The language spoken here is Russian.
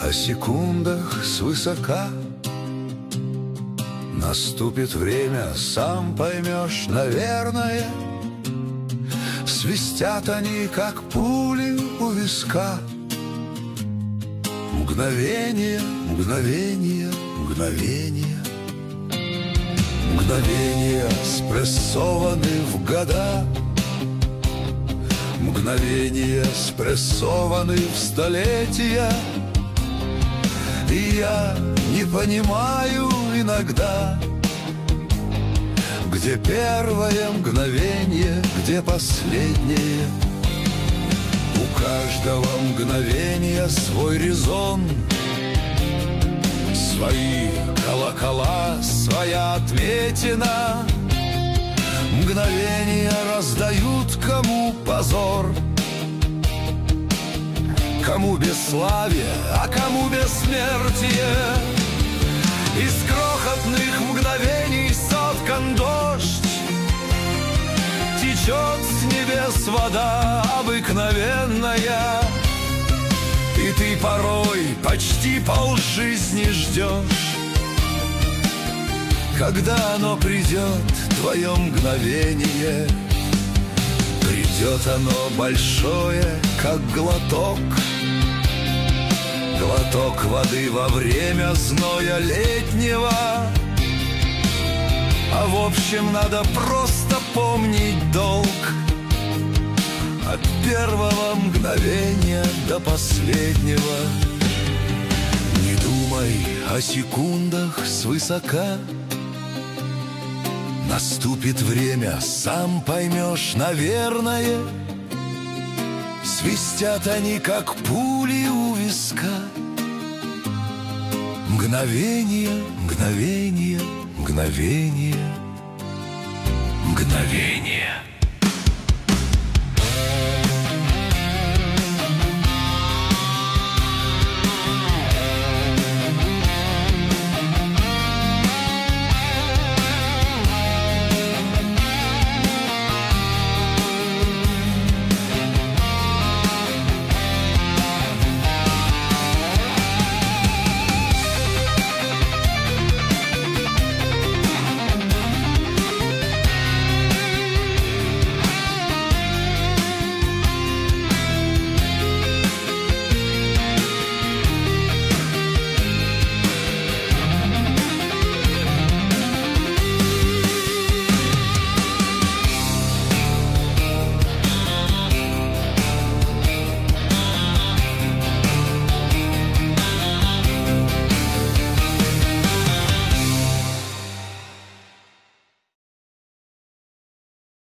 о секундах свысока. Наступит время, сам поймешь, наверное. Свистят они, как пули у виска. Мгновение, мгновение, мгновение. Мгновения спрессованы в года. Мгновения спрессованы в столетия. И я не понимаю иногда, где первое мгновение, где последнее. У каждого мгновения свой резон, свои колокола, своя отметина. Мгновения раздают кому позор, кому бесславие, а кому бессмертие. Из крохотных мгновений соткан дождь, течет с небес вода обыкновенная. И ты порой почти полжизни ждешь, когда оно придет, твое мгновение. Придет оно большое, как глоток, глоток воды во время зноя летнего. А в общем, надо просто помнить долг от первого мгновения до последнего. Не думай о секундах свысока. Наступит время, сам поймешь, наверное. Свистят они, как пули у виска. Мгновение, мгновение, мгновение, мгновение.